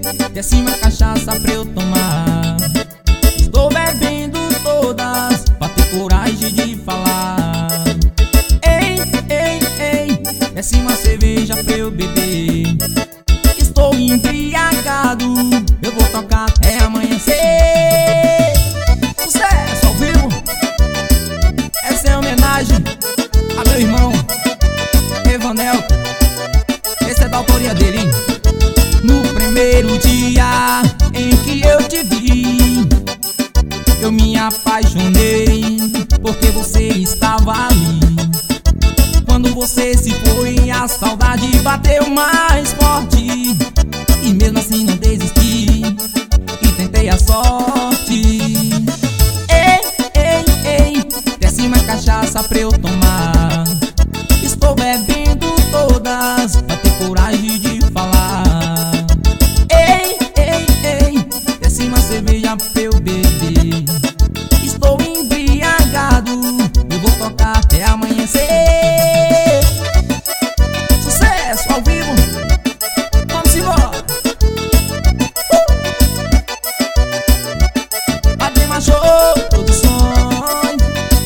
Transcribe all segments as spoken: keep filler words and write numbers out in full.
desce uma cachaça pra eu tomar. Estou bebendo todas pra ter coragem de falar. Ei, ei, ei, desce uma cerveja pra eu beber. Estou embriagado, eu vou tocar até amanhecer. Sucesso ao vivo. Essa é homenagem a meu irmão Evanel. Esse é da autoria dele, hein? No primeiro dia em que eu te vi, eu me apaixonei porque você estava ali. Quando você se foi, a saudade bateu mais forte, e mesmo assim não desisti e tentei a sorte. Ei, ei, ei, desce uma cachaça pra eu tomar. Estou bebendo todas pra ter coragem de falar. Ei, ei, ei, desce uma cerveja pra eu beber. Estou embriagado, eu vou tocar até amanhecer. Sucesso ao vivo. Vamos embora. uh! Adema Show Produções.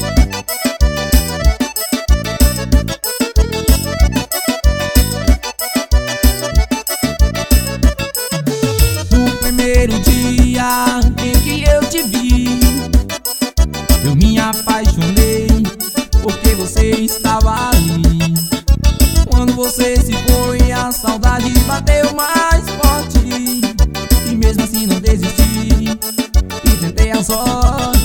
No primeiro dia em que eu te vi, eu me apaixonei porque você estava ali. Quando você se foi, a saudade bateu mais forte, e mesmo assim não desisti e tentei a sorte.